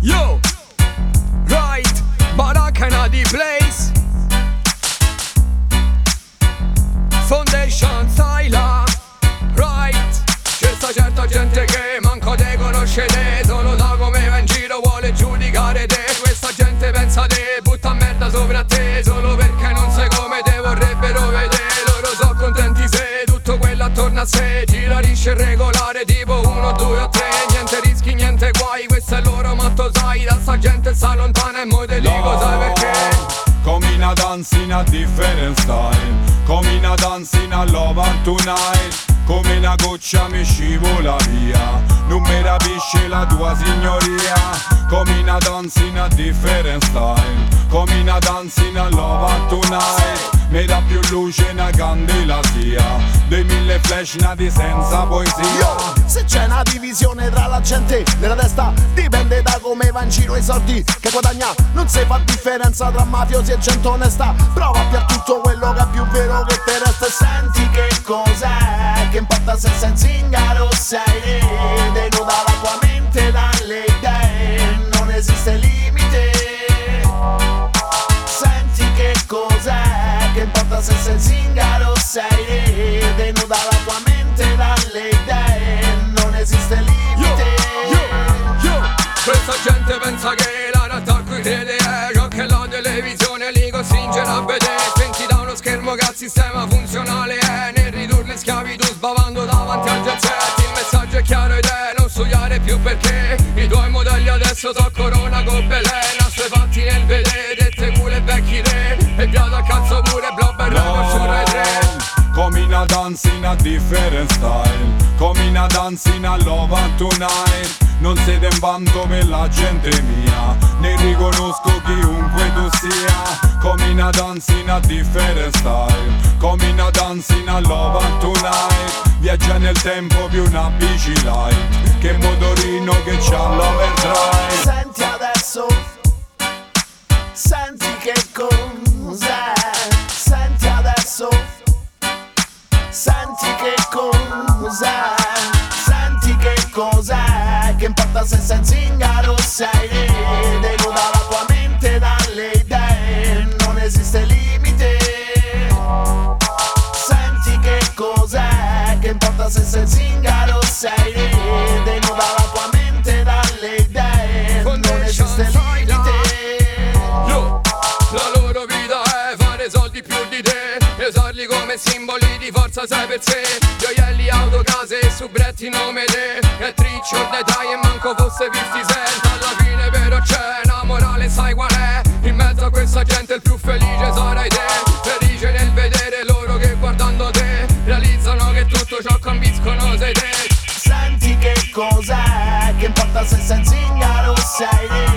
Yo, right, Baracana the place. Foundation Styla, right. C'è sta certa gente che manco te conosce te, solo da come va in giro vuole giudicare te. Questa gente pensa te, butta merda sopra te, solo perché non sai come te vorrebbero vedere. Loro sono contenti se tutto quello attorno a sé gira lisce regolare tipo 1, 2 o 3. Niente rischi, niente guai, questo è il loro motto, sai. Da sta gente sta lontana e mo te dico sai perché. Come in a dance in a different style, come in a dance in a love and tonight. Come una goccia mi scivola via, non mi rapisce la tua signoria. Come in a dance in a different style, come in a dance in a love and tonight. Mi dà più luce una candela sia, dei 1000 flash nati senza poesia. Yo, se c'è una divisione tra la gente nella testa, dipende da come va in giro i soldi che guadagna. Non si fa differenza tra mafiosi e gente onesta. Prova a pigliare tutto quello che è più vero che te resta. E senti che cos'è, che importa se sei zingaro o sei denuda la tua mente dalle idee, non esiste limite. Senti che cos'è, che importa se sei zingaro o sei denuda la tua mente dalle idee, non esiste limite. Yo, questa gente pensa che la realtà a cui crede è ciò che la televisione li costringerà a vedere. Spenti da uno schermo che il sistema funzionale è, nel ridurli in schiavitù sbavando davanti al jet set. Il messaggio è chiaro ed è non studiare più perché i tuoi modelli adesso so Corona con Belena. Stai fatti nel vedere, dette culo e vecchi re, e piato a cazzo pure Blob e Ramo su Rai 3. Come in a dance in a different style, come in a dance in a love and tonight. Non siete in vanto per la gente mia, ne riconosco chiunque tu sia. Come in a dance in a different style, come in a dance in a love and tonight. Viaggia nel tempo più una bici light, che motorino che c'ha l'overdrive. Senti adesso, senti che cos'è. Senti adesso, senti che cos'è. Senti che cos'è, che importa se sei zingaro o sei denuda la tua mente dalle idee, non esiste limite. Senti che cos'è, che importa se sei zingaro o sei denuda la tua mente dalle idee, non esiste limite. Yo, la loro vita è fare soldi più di te e usarli come simboli di forza sai per sé. Gioielli, auto, case e subretti nome te, e triccio dettagli e manco fosse 50 Cent. Alla fine però c'è una morale, sai qual è? In mezzo a questa gente il più felice sarai te. Felice nel vedere loro che guardando te realizzano che tutto ciò che ambiscono sei te. Senti che cos'è, che importa se sei zingaro o sei